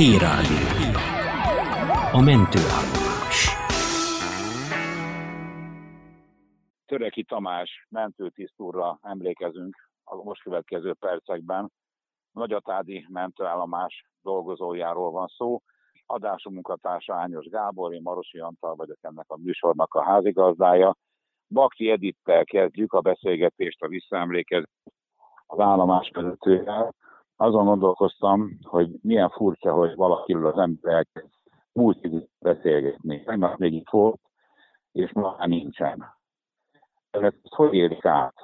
Hírrádió. A mentőállomás. Töreki Tamás mentőtiszt úrra emlékezünk a most következő percekben. Nagyatádi mentőállomás dolgozójáról van szó. Adásunk munkatársa Ányos Gábor, én Marosi Antal vagyok, ennek a műsornak a házigazdája. Bakti Edittel kezdjük a beszélgetést, a visszaemlékezést az állomásvezetővel. Azon gondolkoztam, hogy milyen furcsa, hogy valakiről az ember elkezd múlt időt beszélgetni. Tegnap még itt volt, és ma már nincsen. Ezt hogy érik át?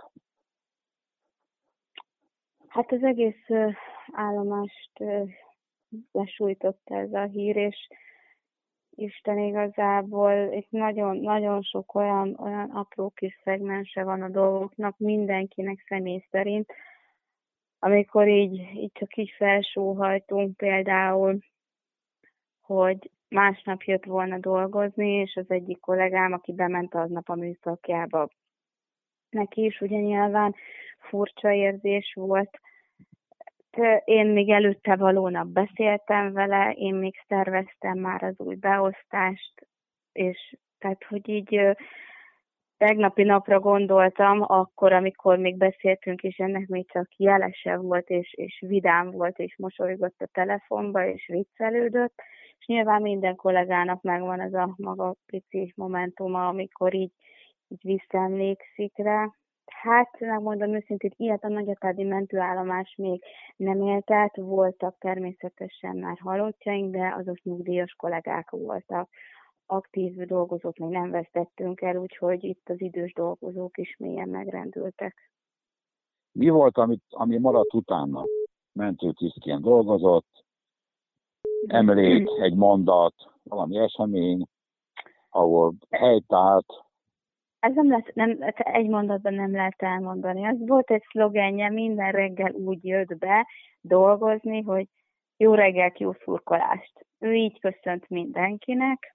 Hát az egész állomást lesújtotta ez a hír, és Isten igazából itt nagyon sok olyan apró kis szegmense van a dolgoknak, mindenkinek személy szerint, amikor így csak így felsóhajtunk például, hogy másnap jött volna dolgozni, és az egyik kollégám, aki bement aznap a műszakjába, neki is ugye nyilván furcsa érzés volt. Én még előtte valónap beszéltem vele, én még szerveztem már az új beosztást, és tehát, hogy így tegnapi napra gondoltam, akkor, amikor még beszéltünk, és ennek még csak jelese volt, és vidám volt, és mosolygott a telefonba, és viccelődött, és nyilván minden kollégának megvan ez a maga pici momentuma, amikor így visszaemlékszik rá. Hát, megmondom őszintén, ilyet a nagyatádi mentőállomás még nem élt át, voltak természetesen már halottjaink, de azok nyugdíjas kollégák voltak. Aktív dolgozók még nem vesztettünk el, úgyhogy itt az idős dolgozók is mélyen megrendültek. Mi volt, ami maradt utána? Mentőtisztként dolgozott, emlék, egy mondat, valami esemény, ahol helytált. Ez nem egy mondatban nem lehet elmondani. Az volt egy szlogenje, minden reggel úgy jött be dolgozni, hogy jó reggelt, jó szurkolást. Ő így köszönt mindenkinek.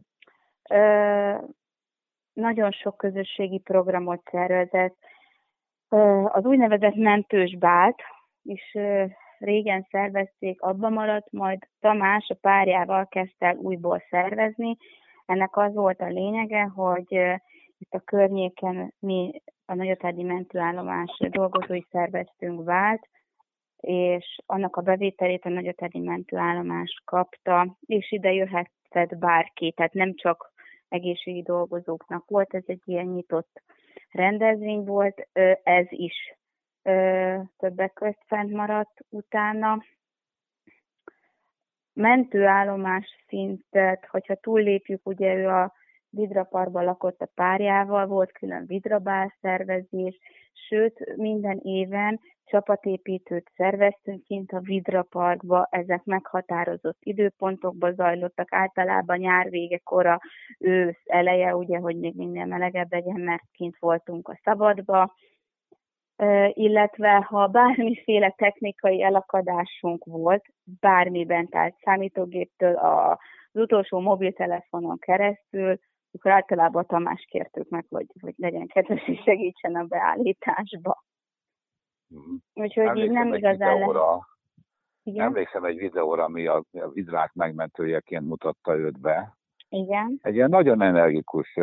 Nagyon sok közösségi programot szervezett. Az úgynevezett mentős bált is régen szervezték, abba maradt, majd Tamás a párjával kezdte el újból szervezni. Ennek az volt a lényege, hogy itt a környéken mi a nagyatádi mentőállomás dolgozói szerveztünk vált, és annak a bevételét a nagyatádi mentőállomás kapta, és ide jöhetett bárki, tehát nem csak egészségi dolgozóknak volt, ez egy ilyen nyitott rendezvény volt, ez is többek közt fent maradt utána. Mentőállomás szintet, hogyha túllépjük, ugye ő a Vidraparkban lakott a párjával, volt külön vidrabál szervezés, sőt minden éven csapatépítőt szerveztünk kint a Vidraparkba, ezek meghatározott időpontokban zajlottak, általában nyár végekor, ősz eleje, ugye, hogy még minél melegebb legyen, mert kint voltunk a szabadba, illetve ha bármiféle technikai elakadásunk volt, bármiben, tehát számítógéptől az utolsó mobiltelefonon keresztül, akkor általában Tamás kértük meg, hogy legyen kedves és segítsen a beállításba. Úgyhogy így nem igazán lehet. Emlékszem egy videóra, ami a vidrák megmentőjeként mutatta őt be. Igen. Egy ilyen nagyon energikus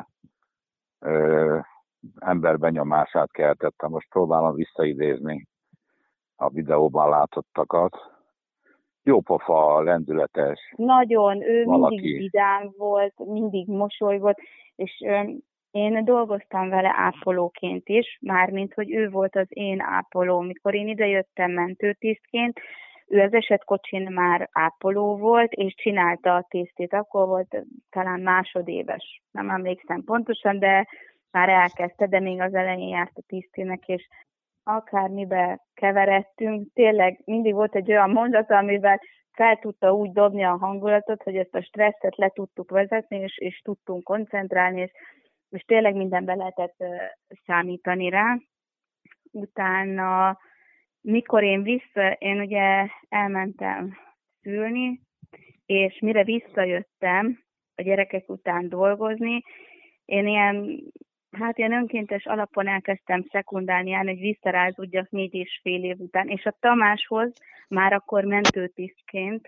ember benyomását keltette. Most próbálom visszaidézni a videóban látottakat. Jópofa, lendületes. Nagyon, ő valaki. Mindig vidám volt, mindig mosolygott, és én dolgoztam vele ápolóként is, mármint, hogy ő volt az én ápoló. Mikor én idejöttem mentőtisztként, ő az esetkocsin már ápoló volt, és csinálta a tisztét. Akkor volt talán másodéves, nem emlékszem pontosan, de már elkezdte, de még az elején járt a tisztének, és akármibe keveredtünk, tényleg mindig volt egy olyan mondat, amivel fel tudta úgy dobni a hangulatot, hogy ezt a stresszet le tudtuk vezetni, és tudtunk koncentrálni, és tényleg mindenbe lehetett számítani rá. Utána, mikor én ugye elmentem szülni, és mire visszajöttem a gyerekek után dolgozni, én ilyen önkéntes alapon elkezdtem szekundálni, hogy visszarázódjak 4,5 év után, és a Tamáshoz már akkor mentőtisztként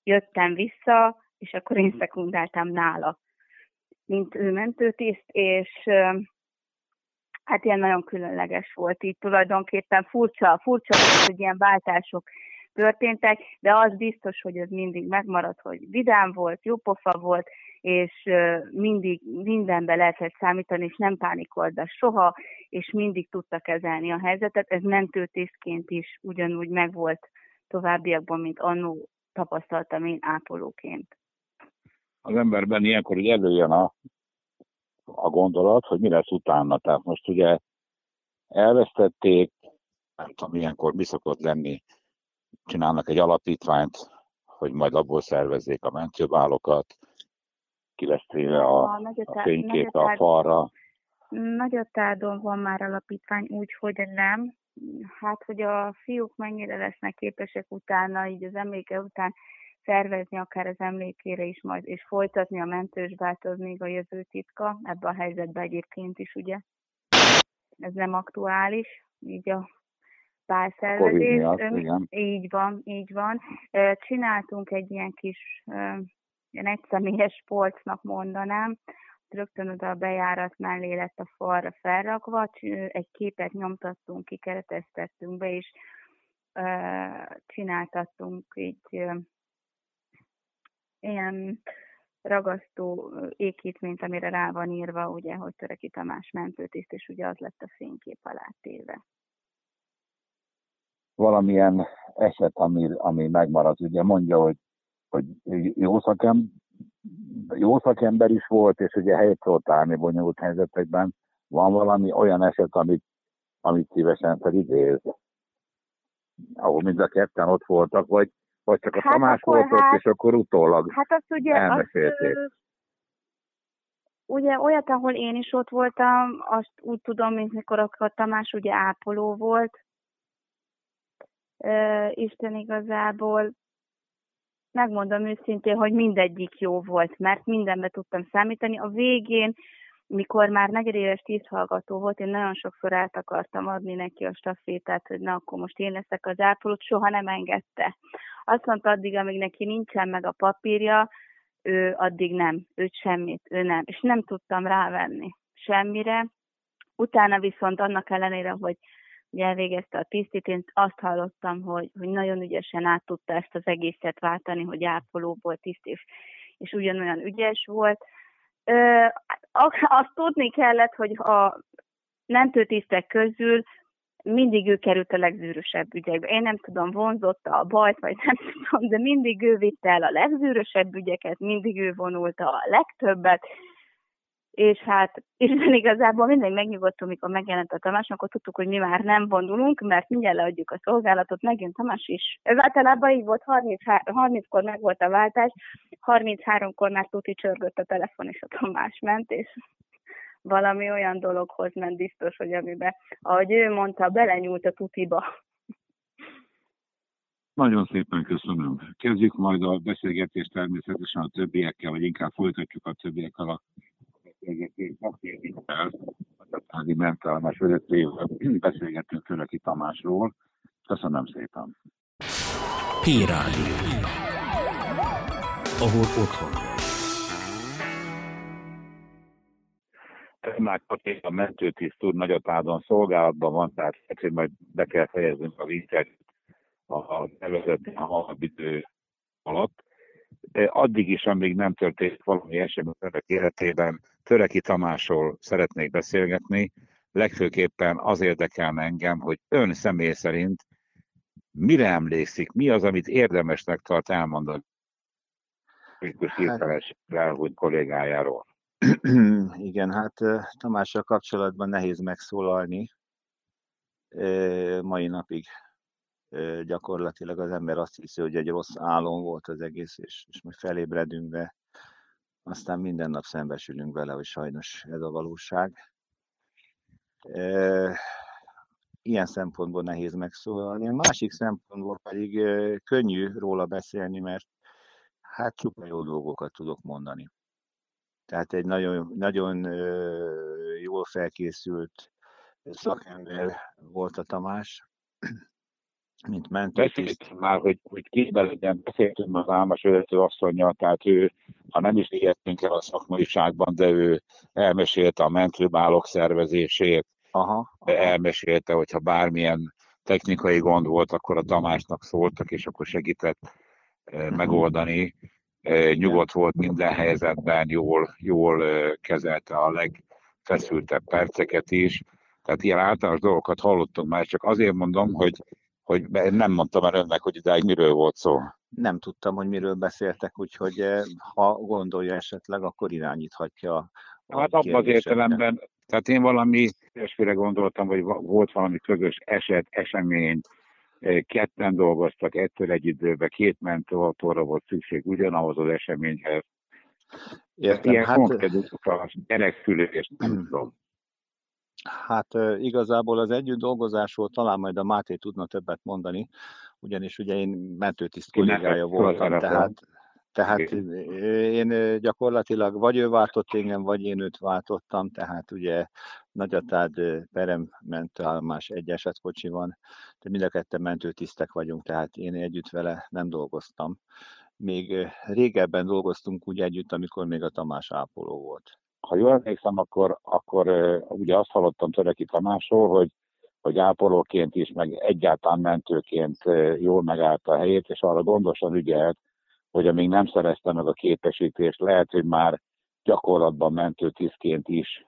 jöttem vissza, és akkor én szekundáltam nála, mint ő mentőtiszt, és hát ilyen nagyon különleges volt, így tulajdonképpen furcsa volt, hogy ilyen váltások történtek, de az biztos, hogy ez mindig megmaradt, hogy vidám volt, jópofa volt, és mindig mindenbe lehetett számítani, és nem pánikolt be soha, és mindig tudta kezelni a helyzetet. Ez mentőtisztként is ugyanúgy megvolt továbbiakban, mint annó tapasztaltam én ápolóként. Az emberben ilyenkor ugye előjön a gondolat, hogy mi lesz utána. Tehát most ugye elvesztették, nem tudom, ilyenkor mi szokott lenni, csinálnak egy alapítványt, hogy majd abból szervezzék a mentőválokat, ki lesz téve a fénykép a falra. Nagyatádon van már alapítvány, úgyhogy nem. Hát, hogy a fiúk mennyire lesznek képesek utána, így az emléke után szervezni akár az emlékére is majd, és folytatni a mentősbát, az még a jövő titka. Ebben a helyzetben egyébként is, ugye? Ez nem aktuális, így a pálszervezés. Így van. Csináltunk egy ilyen kis, ilyen egyszemélyes polcnak mondanám, rögtön oda a bejárat mellé lett a falra felrakva, egy képet nyomtattunk, kikereteztettünk be, és csináltattunk egy ilyen ragasztó ékítményt, amire rá van írva, ugye, hogy Töreki Tamás mentőtiszt, és ugye az lett a fénykép alá téve. Valamilyen eset, ami megmarad, ugye mondja, hogy jó szakember is volt, és ugye helyt szólt állni bonyolult helyzetekben. Van valami olyan eset, amit szívesen felidéz, ahol mind a ketten ott voltak, vagy csak a Tamás volt ott, és akkor utólag elmesélték. Ugye olyat, ahol én is ott voltam, azt úgy tudom, mint mikor a Tamás ugye ápoló volt, Isten igazából, megmondom őszintén, hogy mindegyik jó volt, mert mindenbe tudtam számítani. A végén, mikor már negyedéves tiszthallgató volt, én nagyon sokszor át akartam adni neki a stafétát, hogy na, akkor most én leszek az ápolót, soha nem engedte. Azt mondta, addig, amíg neki nincsen meg a papírja, ő addig nem, őt semmit, ő nem. És nem tudtam rávenni semmire. Utána viszont annak ellenére, hogy elvégezte a tisztit, én azt hallottam, hogy nagyon ügyesen át tudta ezt az egészet váltani, hogy ápolóból tiszt, és ugyanolyan ügyes volt. Azt tudni kellett, hogy a mentőtisztek közül mindig ő került a legzűrösebb ügyekbe. Én nem tudom, vonzotta a bajt, vagy nem tudom, de mindig ő vitte el a legzűrösebb ügyeket, mindig ő vonulta a legtöbbet, és hát Isten igazából mindig megnyugodtunk, mikor megjelent a Tamás, akkor tudtuk, hogy mi már nem vonulunk, mert mindjárt leadjuk a szolgálatot, megjön Tamás is. Ez általában így volt, 30-kor meg volt a váltás, 33-kor már tuti csörgött a telefon, és a Tamás ment, és valami olyan dologhoz ment biztos, hogy amiben, ahogy ő mondta, belenyúlt a tutiba. Nagyon szépen köszönöm. Kezdjük majd a beszélgetést természetesen a többiekkel, vagy inkább folytatjuk a többiekkel a beszélgetést. A mentálmás vezetőjével beszélgetünk Töreki Tamásról. Köszönöm szépen. P-Rádió, ahol otthon vagy. Törmák Pati, a mentőtiszt úr Nagyatádon szolgálatban van, tehát hogy majd be kell fejeznünk a interjút a nevezett halabidő alatt. De addig is, amíg nem történt valami esemény Török életében, Töreki Tamásról szeretnék beszélgetni. Legfőképpen az érdekelne engem, hogy ön személy szerint mire emlékszik, mi az, amit érdemesnek tart elmondani hirteles elhúnyt kollégájáról. Igen, hát Tamással kapcsolatban nehéz megszólalni. Mai napig gyakorlatilag az ember azt hiszi, hogy egy rossz álom volt az egész, és majd felébredünk, de aztán minden nap szembesülünk vele, hogy sajnos ez a valóság. Ilyen szempontból nehéz megszólalni. A másik szempontból pedig könnyű róla beszélni, mert hát csupa jó dolgokat tudok mondani. Tehát egy nagyon jól felkészült szakember volt a Tamás, mint mentőtiszt. Beszélt már, hogy képbe legyen, beszéltünk már Álmos vezető asszonnyal, tehát ő, ha nem is ijedtünk el a szakmaiságban, de ő elmesélte a mentőbálok szervezését, Aha. elmesélte, hogyha bármilyen technikai gond volt, akkor a Tamásnak szóltak, és akkor segített megoldani. Nyugodt volt minden helyzetben, jól kezelte a legfeszültebb perceket is. Tehát ilyen általános dolgokat hallottunk már, csak azért mondom, hogy nem mondtam el önnek, hogy idáig miről volt szó. Nem tudtam, hogy miről beszéltek, úgyhogy ha gondolja esetleg, akkor irányíthatja. Hát abban az értelemben, tehát én valami ilyesmire gondoltam, hogy volt valami közös esemény, ketten dolgoztak ettől egy időben, 2 mentőautóra volt szükség ugyanahoz az eseményhez. Értem, ilyen hát... konkrétusokkal, gyerekszülést nem tudom. Hát igazából az együtt dolgozásról talán majd a Máté tudna többet mondani, ugyanis ugye én mentőtiszt kollégája voltam, tehát én gyakorlatilag vagy ő váltott engem, vagy én őt váltottam, tehát ugye Nagyatád perem mentőállomás egy esetkocsi van, de mind a ketten mentőtisztek vagyunk, tehát én együtt vele nem dolgoztam. Még régebben dolgoztunk úgy együtt, amikor még a Tamás ápoló volt. Ha jól emlékszem, akkor ugye azt hallottam Töreki Tamásról, hogy ápolóként is, meg egyáltalán mentőként jól megállta a helyét, és arra gondosan ügyelt, hogy amíg nem szerezte meg a képesítést, lehet, hogy már gyakorlatban mentőtisztként is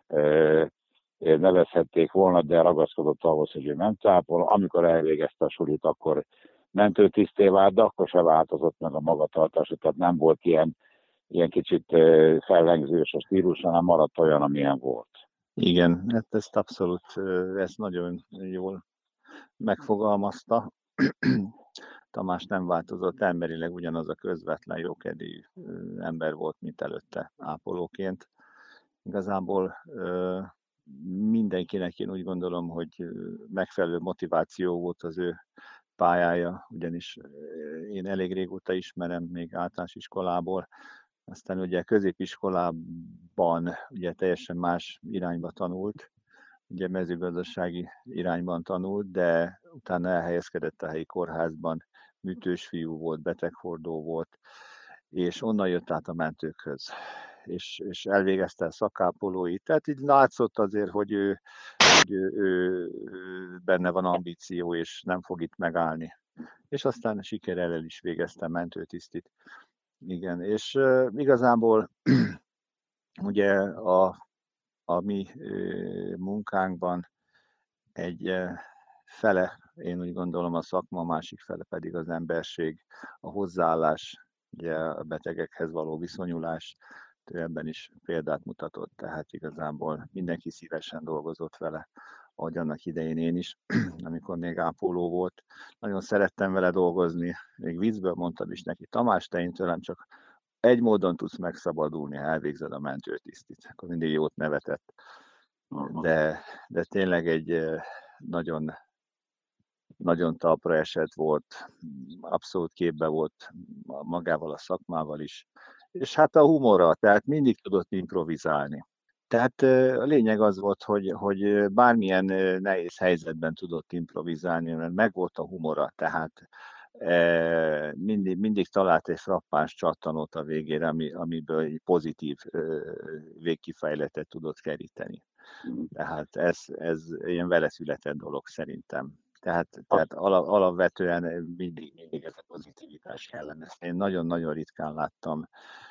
nevezhették volna, de ragaszkodott ahhoz, hogy ő mentőápoló. Amikor elvégezte a sulit, akkor mentőtiszté vált, de akkor se változott meg a magatartása, tehát nem volt ilyen kicsit fellengzős a stílus, hanem maradt olyan, amilyen volt. Igen, hát ezt abszolút, ezt nagyon jól megfogalmazta. Tamás nem változott, emberileg ugyanaz a közvetlen jókedvű ember volt, mint előtte ápolóként. Igazából mindenkinek én úgy gondolom, hogy megfelelő motiváció volt az ő pályája, ugyanis én elég régóta ismerem még általános iskolából, aztán ugye középiskolában ugye teljesen más irányba tanult, ugye mezőgazdasági irányban tanult, de utána elhelyezkedett a helyi kórházban, műtős fiú volt, beteghordó volt, és onnan jött át a mentőkhöz, és elvégezte a szakápolóit. Tehát így látszott azért, hogy ő benne van ambíció, és nem fog itt megállni. És aztán sikerrel el is végezte a mentőtisztit. Igen, és igazából ugye a mi munkánkban egy fele, én úgy gondolom a szakma, a másik fele pedig az emberség, a hozzáállás, ugye a betegekhez való viszonyulás, ebben is példát mutatott, tehát igazából mindenki szívesen dolgozott vele, ahogy annak idején én is, amikor még ápoló volt. Nagyon szerettem vele dolgozni, még viccből mondtam is neki, Tamás, te én tőlem csak egy módon tudsz megszabadulni, ha elvégzed a mentőtisztit. Akkor mindig jót nevetett. De tényleg egy nagyon, nagyon talpra esett volt, abszolút képbe volt magával a szakmával is. És hát a humorra, tehát mindig tudott improvizálni. Tehát a lényeg az volt, hogy bármilyen nehéz helyzetben tudott improvizálni, mert megvolt a humora, tehát mindig talált egy frappáns csattanót a végére, amiből egy pozitív végkifejletet tudott keríteni. Tehát ez ilyen vele született dolog szerintem. Tehát alapvetően mindig ez a pozitivitás kellene. Ezt én nagyon-nagyon ritkán láttam,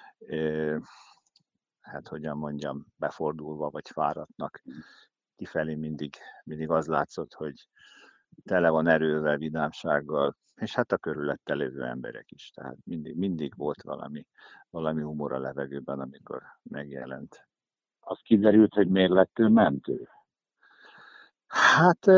hát hogyan mondjam, befordulva vagy fáradtnak. Kifelé mindig az látszott, hogy tele van erővel, vidámsággal, és hát a körülötte lévő emberek is. Tehát mindig volt valami humor a levegőben, amikor megjelent. Az kiderült, hogy miért lett ő mentő? Hát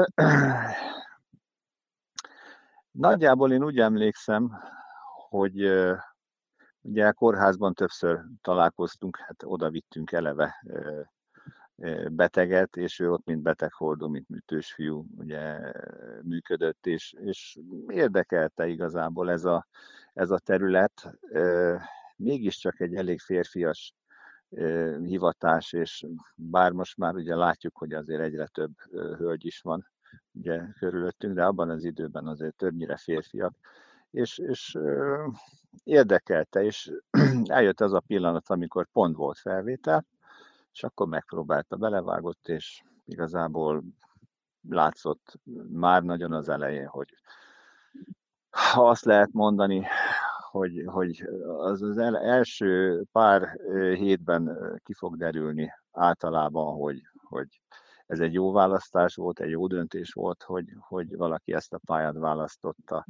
nagyjából én úgy emlékszem, hogy ugye a kórházban többször találkoztunk, hát oda vittünk eleve beteget, és ő ott mint beteghordó, mint műtős fiú ugye működött, és érdekelte igazából ez a terület. Mégiscsak egy elég férfias hivatás, és bár most már ugye látjuk, hogy azért egyre több hölgy is van ugye körülöttünk, de abban az időben azért többnyire férfiak, és érdekelte, és eljött az a pillanat, amikor pont volt felvétel, és akkor megpróbálta, belevágott, és igazából látszott már nagyon az elején, hogy ha azt lehet mondani, hogy az első pár hétben ki fog derülni általában, hogy ez egy jó választás volt, egy jó döntés volt, hogy valaki ezt a pályát választotta,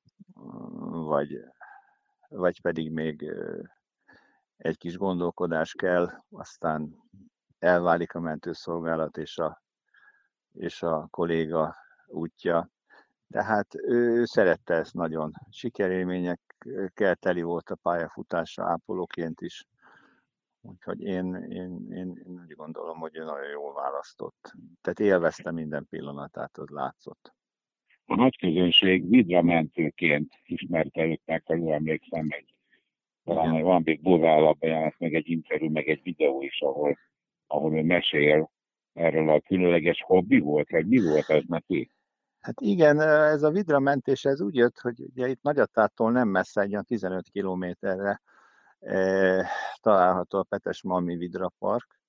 vagy pedig még egy kis gondolkodás kell, aztán elválik a mentőszolgálat és a kolléga útja. Tehát ő szerette ezt nagyon. Sikerélményekkel teli volt a pályafutása ápolóként is. Úgyhogy én úgy gondolom, hogy ő nagyon jól választott. Tehát élvezte minden pillanatát, az látszott. A nagy közönség vidramentőként ismerte őt meg, ha jól emlékszem, talán van még Boválabban jelent meg egy interjú, meg egy videó is, ahol ő mesél erről a különleges hobbi volt, vagy mi volt ez neki? Hát igen, ez a vidramentés ez úgy jött, hogy ugye itt Nagyatától nem messze, egy 15 kilométerre található a Petesmalmi Vidrapark,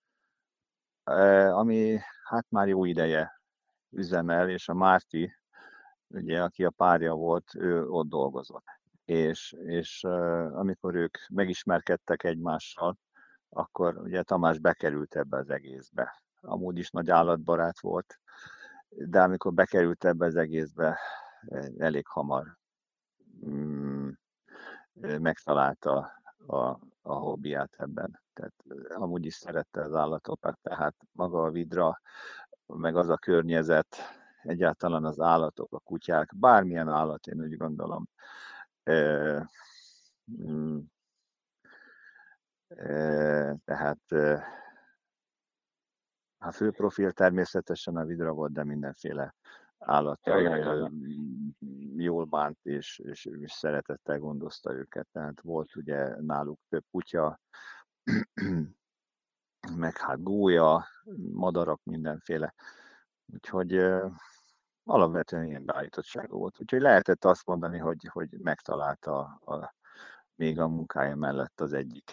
ami hát már jó ideje üzemel, és a Márti, ugye, aki a párja volt, ő ott dolgozott. És amikor ők megismerkedtek egymással, akkor ugye Tamás bekerült ebbe az egészbe. Amúgy is nagy állatbarát volt, de amikor bekerült ebbe az egészbe, elég hamar megtalálta a hobbiát ebben. Tehát amúgy is szerette az állatokat, tehát maga a vidra, meg az a környezet, egyáltalán az állatok, a kutyák, bármilyen állat, én úgy gondolom. Tehát a fő profil természetesen a vidra volt, de mindenféle állattal jól bánt, és szeretettel gondozta őket. Tehát volt ugye náluk több kutya, meg hát gólya, madarak, mindenféle. Úgyhogy alapvetően ilyen beállítottsága volt. Úgyhogy lehetett azt mondani, hogy megtalálta még a munkája mellett az egyik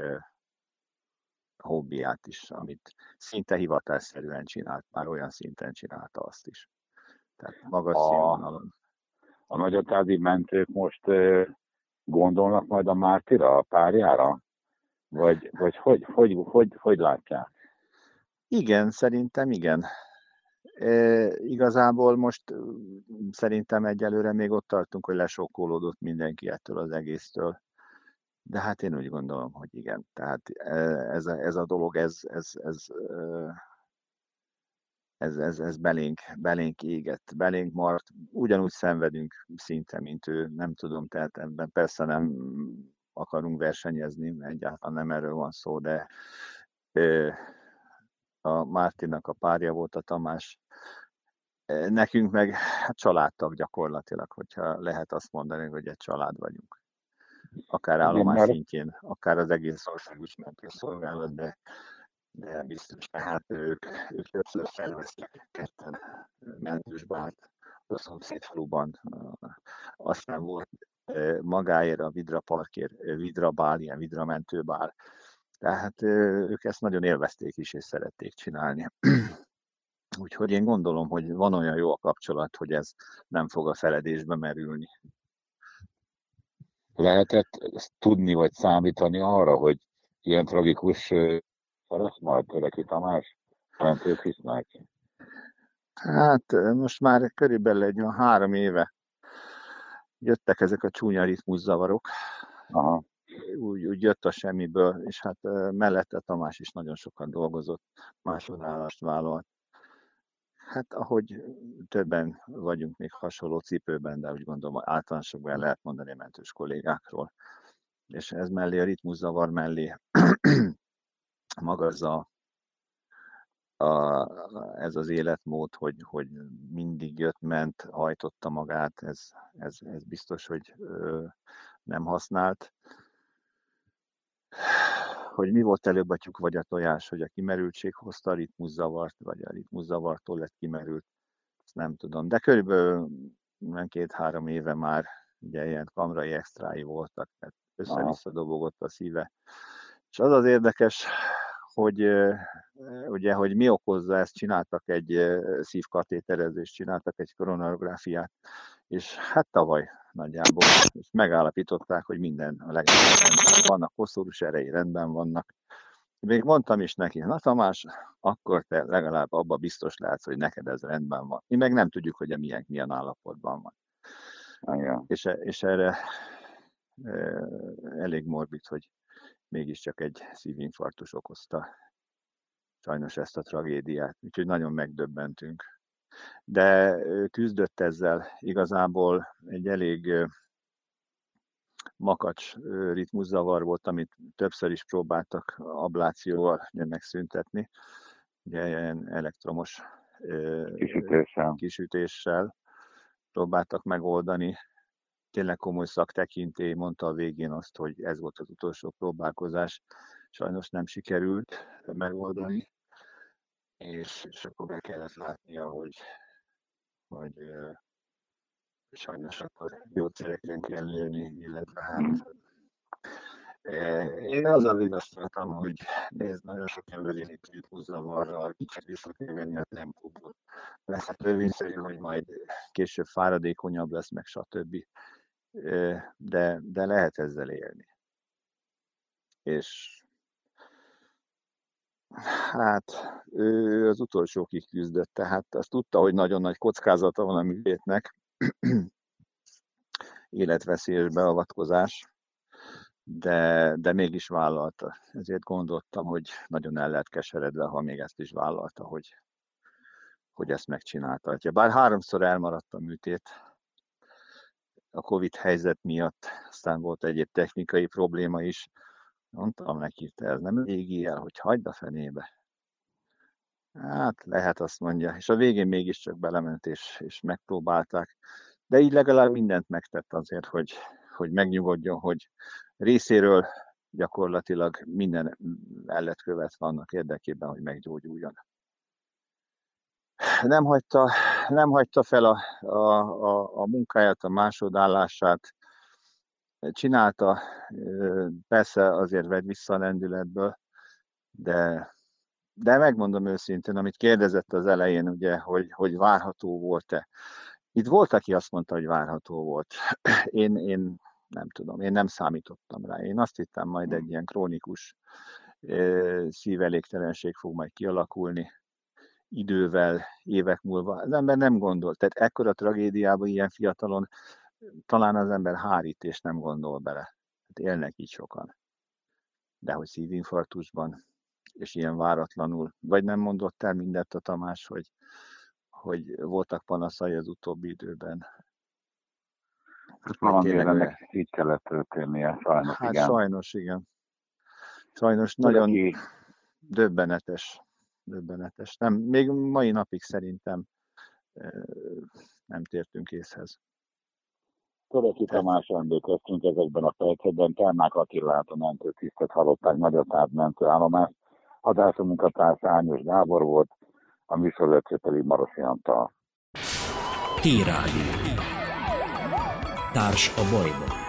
hobbiát is, amit szinte hivatásszerűen csinált, már olyan szinten csinálta azt is. Tehát magas színvonalon. A nagyatádi mentők most gondolnak majd a Mártira, a párjára? Vagy hogy látják? Igen, szerintem igen. Igazából most szerintem egyelőre még ott tartunk, hogy lesokkolódott mindenki ettől az egésztől. De hát én úgy gondolom, hogy igen. Tehát ez a dolog, ez belénk égett, belénk maradt. Ugyanúgy szenvedünk szinte, mint ő, nem tudom, tehát ebben persze nem akarunk versenyezni, egyáltalán nem erről van szó, de a Mártinak a párja volt a Tamás, nekünk meg családtag gyakorlatilag, hogyha lehet azt mondani, hogy egy család vagyunk. Akár állomás szintjén, akár az egész országos mentőszolgálat, de biztos, tehát ők többször felvesznek ketten mentős bárt a szomszédfaluban. Aztán volt magáért a Vidra Parkért, Vidra bál, ilyen Vidra mentőbál. Tehát ők ezt nagyon élvezték is, és szerették csinálni. Úgyhogy én gondolom, hogy van olyan jó a kapcsolat, hogy ez nem fog a feledésbe merülni. Lehetett tudni, vagy számítani arra, hogy ilyen tragikus lesz majd Töreki Tamás? Mentők hisznek? Hát most már körülbelül egy 3 éve jöttek ezek a csúnya ritmuszavarok. Aha. Úgy jött a semmiből, és hát mellette Tamás is nagyon sokat dolgozott, másodállást vállalt. Hát ahogy többen vagyunk még hasonló cipőben, de úgy gondolom általánosokban lehet mondani a mentős kollégákról. És ez mellé, a ritmuszavar mellé maga ez az életmód, hogy mindig jött, ment, hajtotta magát, ez biztos, hogy nem használt. Hogy mi volt előbb a tyúk vagy a tojás, hogy a kimerültség hozta a ritmuszavart, vagy a ritmuszavartól lett kimerült. nem tudom, de körülbelül 2-3 éve már ugye ilyen kamrai extrái voltak, tehát össze-vissza dobogott a szíve. És az az érdekes, hogy ugye, hogy mi okozza ezt, csináltak egy szívkatéterezést, csináltak egy koronarográfiát, és hát tavaly nagyjából és megállapították, hogy minden a legnagyobb rendben vannak, koszorús erei rendben vannak. Még mondtam is neki, na Tamás, akkor te legalább abba biztos lehetsz, hogy neked ez rendben van. Mi meg nem tudjuk, hogy a miénk milyen állapotban van. Igen. És erre elég morbid, hogy mégiscsak egy szívinfarktus okozta sajnos ezt a tragédiát. Úgyhogy nagyon megdöbbentünk. De küzdött ezzel igazából egy elég makacs ritmuszavar volt, amit többször is próbáltak ablációval megszüntetni. Ugye ilyen elektromos kisütéssel próbáltak megoldani. Tényleg komoly szaktekintély mondta a végén azt, hogy ez volt az utolsó próbálkozás. Sajnos nem sikerült megoldani. És akkor be kellett látnia, hogy sajnos akkor gyógyszerekre kell lőni, illetve hát én azzal vigasztaltam, hogy nézd, nagyon sok ember élik ritmuszavarral, kicsit vissza kell venni a tempóból. Lesz hát törvényszerű, hogy majd később fáradékonyabb lesz, meg stb. De lehet ezzel élni. És hát ő az utolsókig küzdött, tehát azt tudta, hogy nagyon nagy kockázata van a műtétnek, életveszélyes beavatkozás, de mégis vállalta. Ezért gondoltam, hogy nagyon el lehet keseredve, ha még ezt is vállalta, hogy ezt megcsinálta. Bár 3-szor elmaradt a műtét a Covid helyzet miatt, aztán volt egyéb technikai probléma is. Mondtam neki, te ez nem elég ilyen, hogy hagyd a fenébe. Hát lehet, azt mondja. És a végén mégiscsak belement és megpróbálták. De így legalább mindent megtett azért, hogy megnyugodjon, hogy részéről gyakorlatilag minden el lett követve annak érdekében, hogy meggyógyuljon. Nem hagyta fel a munkáját, a másodállását. Csinálta, persze azért vett vissza a lendületből, de megmondom őszintén, amit kérdezett az elején, ugye, hogy várható volt-e. Itt volt, aki azt mondta, hogy várható volt. Én nem tudom, én nem számítottam rá. Én azt hittem, majd egy ilyen krónikus szívelégtelenség fog majd kialakulni idővel, évek múlva. Az ember nem gondol. Tehát ekkora tragédiában ilyen fiatalon talán az ember hárít és nem gondol bele. Hát élnek így sokan. De hogy szívinfarktusban, és ilyen váratlanul, vagy nem mondott el mindent a Tamás, hogy voltak panaszai az utóbbi időben. Valamire ennek így kellett történnie, sajnos, hát igen. Sajnos, igen. Sajnos nagyon döbbenetes. Nem, még mai napig szerintem nem tértünk észhez. Töröki Tamás emlékeztünk ezekben a percekben. Ternák Attilát, a mentőtisztet hallották, Nagyatád mentőállomás. Adása munkatársa Ányos Gábor volt, a műsorvezető pedig Marosi Antal. Hírrádió. Társ a bajban.